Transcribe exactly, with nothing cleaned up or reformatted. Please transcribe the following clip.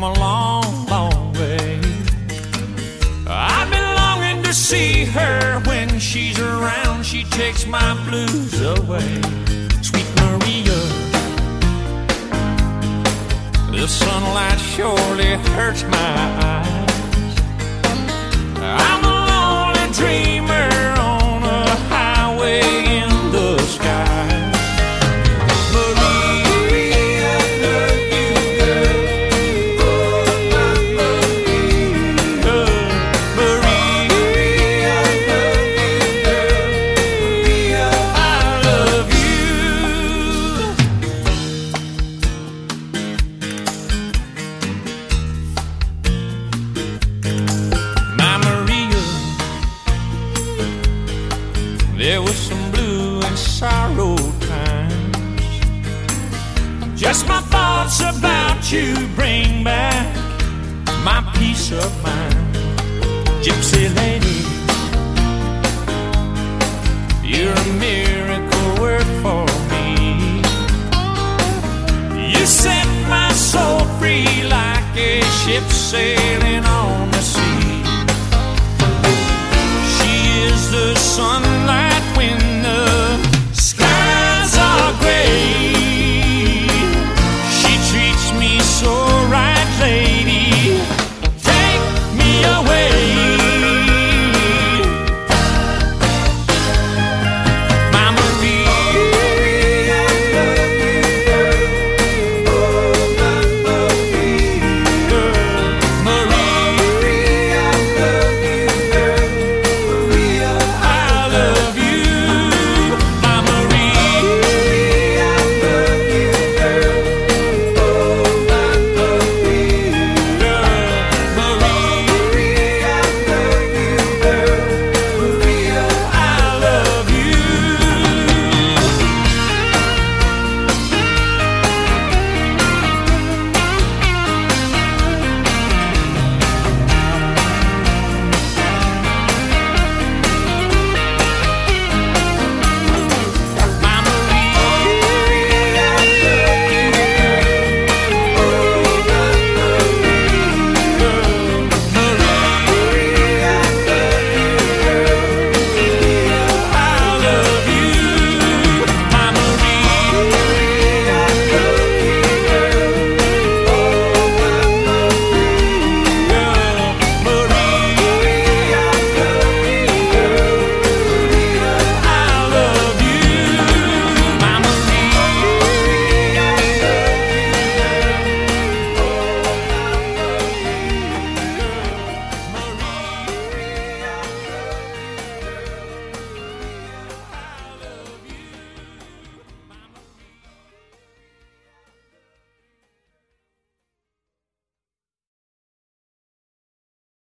come a long, long way. I've been longing to see her. When she's around, she takes my blues away. Sweet Maria, the sunlight surely hurts my eyes. I'm a lonely dreamer on a highway in the sky. Maria, I love you, girl. Oh, my Maria. Maria, I love you, girl. Maria, I love you. My Maria, there was some blue and sorrow times. Just my thoughts about you bring back my peace of mind. Gypsy lady, you're a miracle work for me. You set my soul free like a ship sailing